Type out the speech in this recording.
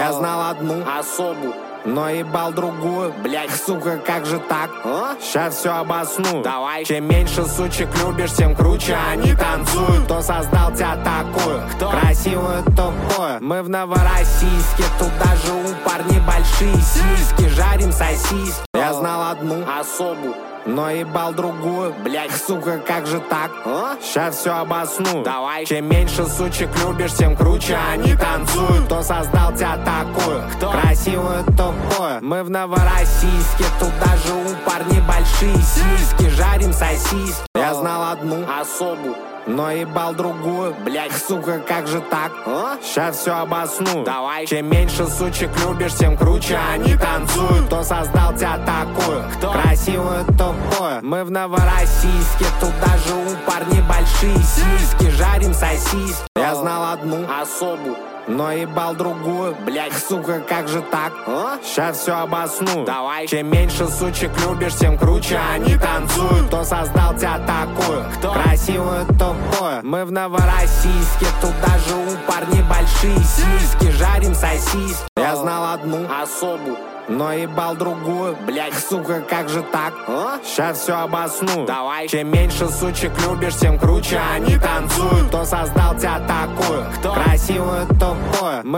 Я знал одну особу, но ебал другую. Блять, сука, как же так? Ща все обосну. Давай. Чем меньше сучек любишь, тем круче они танцуют. Кто создал тебя такую? Кто? Красивую, тупую. Мы в Новороссийске, тут даже у парней большие сиськи. Жарим сосиски. Я знал одну особу, но ебал другую. Блять, сука, как же так? Ща все обосну. Давай. Чем меньше сучек любишь, тем круче они танцуют. Кто создал тебя такую? Кто? Красивую, тупую. Мы в Новороссийске, тут даже у парней большие сиськи. Жарим сосиски. Я знал одну особу, но ебал другую. Блять, сука, как же так? Ща все обосну. Давай. Чем меньше сучек любишь, тем круче они танцуют. Кто создал тебя такую? Кто? Красивую, тупую. Мы в Новороссийске, тут даже у парней большие сиськи. Жарим сосиски. Я знал одну особу, но ебал другую. Блять, сука, как же так? Ща все обосну. Давай. Чем меньше сучек любишь, тем круче они танцуют. Кто создал тебя такую? Кто? Красивую, тупую. Мы в Новороссийске, тут даже у парней большие сиськи. Жарим сосиски. Я знал одну особу, но ебал другую. Блять, сука, как же так? Ща все обосну. Давай. Чем меньше сучек любишь, тем круче они танцуют. Кто создал тебя такую? Кто? Красивую, тупую.